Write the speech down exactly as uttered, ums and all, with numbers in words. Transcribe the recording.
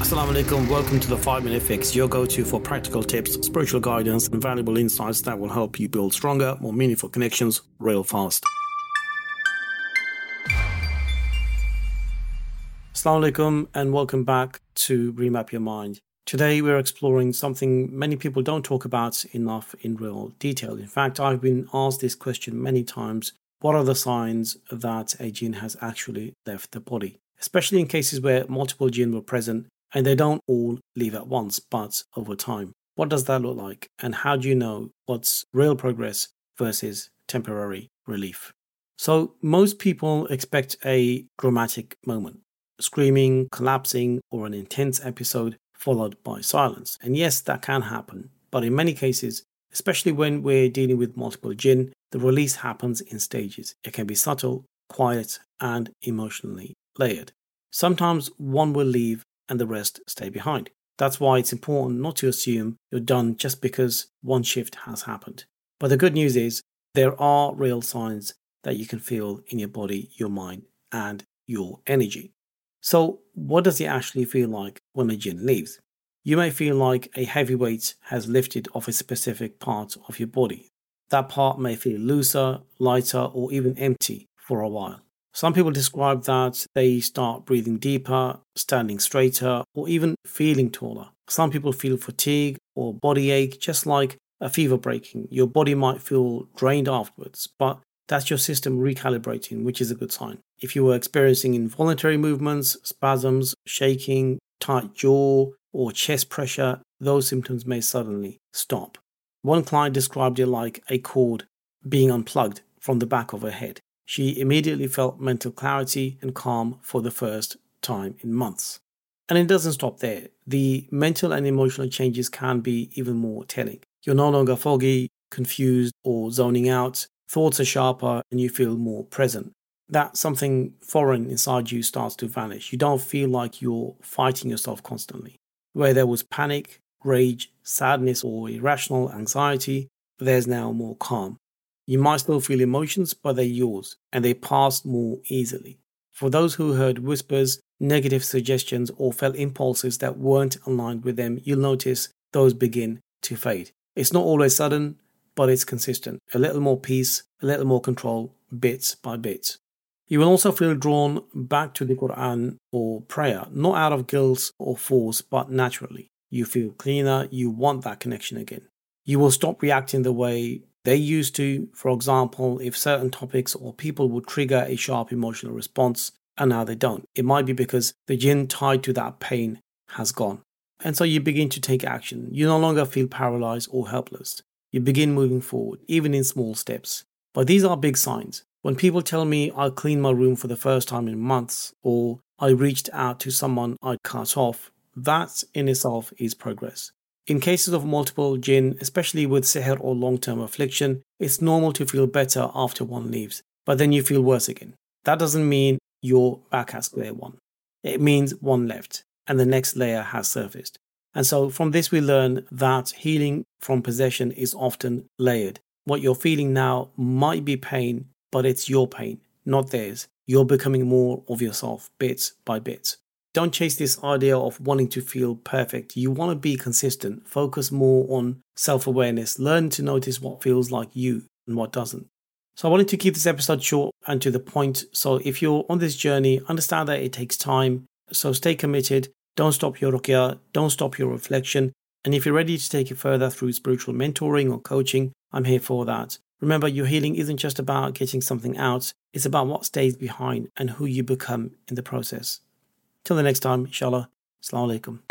Assalamu alaikum. Welcome to the five minute Fix, your go-to for practical tips, spiritual guidance, and valuable insights that will help you build stronger, more meaningful connections real fast. Assalamu alaikum and welcome back to Remap Your Mind. Today we're exploring something many people don't talk about enough in real detail. In fact, I've been asked this question many times. What are the signs that a jinn has actually left the body? Especially in cases where multiple jinn were present and they don't all leave at once, but over time. What does that look like? And how do you know what's real progress versus temporary relief? So most people expect a dramatic moment, screaming, collapsing, or an intense episode followed by silence. And yes, that can happen. But in many cases, especially when we're dealing with multiple jinn, the release happens in stages. It can be subtle, quiet, and emotionally layered. Sometimes one will leave and the rest stay behind. That's why it's important not to assume you're done just because one shift has happened. But the good news is there are real signs that you can feel in your body, your mind, and your energy. So what does it actually feel like when a jinn leaves? You may feel like a heavy weight has lifted off a specific part of your body. That part may feel looser, lighter, or even empty for a while. Some people describe that they start breathing deeper, standing straighter, or even feeling taller. Some people feel fatigue or body ache, just like a fever breaking. Your body might feel drained afterwards, but that's your system recalibrating, which is a good sign. If you were experiencing involuntary movements, spasms, shaking, tight jaw, or chest pressure, those symptoms may suddenly stop. One client described it like a cord being unplugged from the back of her head. She immediately felt mental clarity and calm for the first time in months. And it doesn't stop there. The mental and emotional changes can be even more telling. You're no longer foggy, confused, or zoning out. Thoughts are sharper and you feel more present. That something foreign inside you starts to vanish. You don't feel like you're fighting yourself constantly. Where there was panic, rage, sadness, or irrational anxiety, there's now more calm. You might still feel emotions, but they're yours, and they pass more easily. For those who heard whispers, negative suggestions, or felt impulses that weren't aligned with them, you'll notice those begin to fade. It's not always sudden, but it's consistent. A little more peace, a little more control, bits by bits. You will also feel drawn back to the Quran or prayer, not out of guilt or force, but naturally. You feel cleaner, you want that connection again. You will stop reacting the way they used to. For example, if certain topics or people would trigger a sharp emotional response and now they don't. It might be because the jinn tied to that pain has gone. And so you begin to take action. You no longer feel paralyzed or helpless. You begin moving forward, even in small steps. But these are big signs. When people tell me I cleaned my room for the first time in months, or I reached out to someone I'd cut off, that in itself is progress. In cases of multiple jinn, especially with sihr or long-term affliction, it's normal to feel better after one leaves, but then you feel worse again. That doesn't mean you're back at square one. It means one left, and the next layer has surfaced. And so from this we learn that healing from possession is often layered. What you're feeling now might be pain, but it's your pain, not theirs. You're becoming more of yourself, bit by bit. Don't chase this idea of wanting to feel perfect. You want to be consistent. Focus more on self-awareness. Learn to notice what feels like you and what doesn't. So I wanted to keep this episode short and to the point. So if you're on this journey, understand that it takes time. So stay committed. Don't stop your ruqyah. Don't stop your reflection. And if you're ready to take it further through spiritual mentoring or coaching, I'm here for that. Remember, your healing isn't just about getting something out. It's about what stays behind and who you become in the process. Till the next time, inshallah. Assalamu alaikum.